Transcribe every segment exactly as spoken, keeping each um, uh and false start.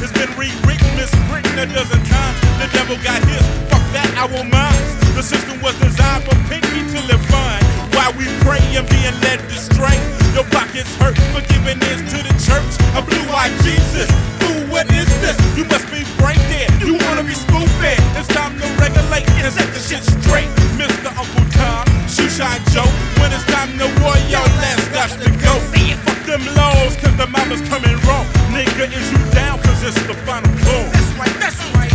It's been rewritten, miswritten a dozen times. The devil got his, fuck that, I want mine. The system was designed for Pinky to live fine, while we pray and being led astray. Your pockets hurt for giving in to the church. A blue-eyed Jesus, fool, what is this? You must be brain dead, you wanna be spoon-fed. It's time to regulate and set the shit straight. Mister Uncle Tom, Shoeshine Joe, when it's time to war, your last got to go. Fuck them laws, cause the mama's coming wrong. Nigga, is you down, cause it's the final call. That's right, that's right.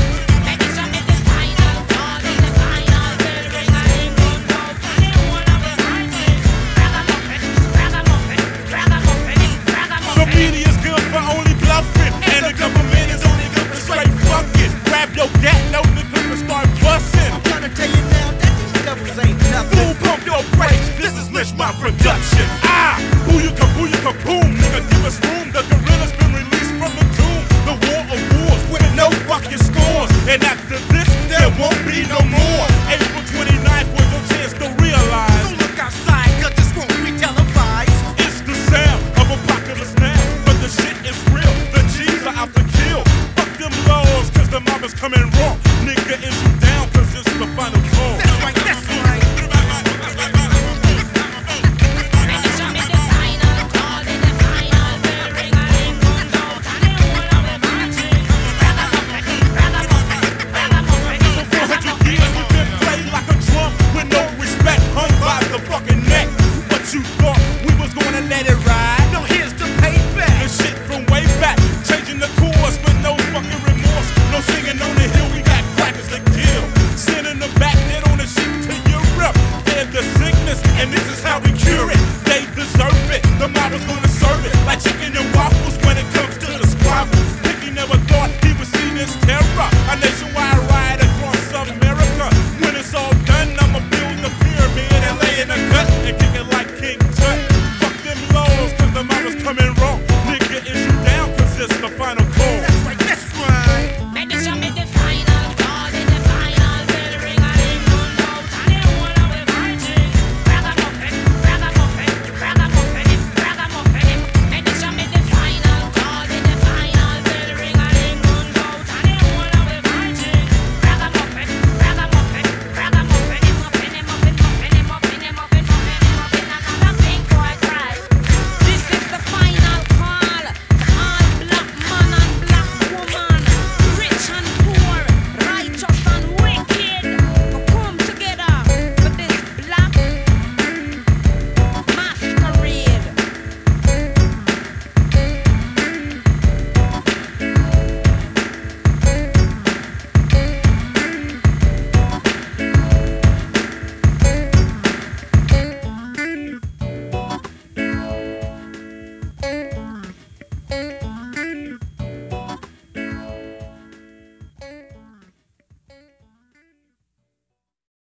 The media's good for only bluffing, and the government is only good for straight fucking. Grab your gat, no nigga, and start busting. I'm trying to tell you now that these devils ain't nothing. Fool, pump your brakes, this is Lynch my production. Ah, booyaka, booyaka, boom, nigga, give us room. The gorilla's been released from the tomb. The war of wars with no fucking scores. And after this, there won't be no more. April twenty-ninth was your chance to realize. Don't look outside, cause this won't be televised. It's the sound of apocalypse now, but the shit is real. The G's are out to kill. Fuck them laws, cause the mob is coming raw.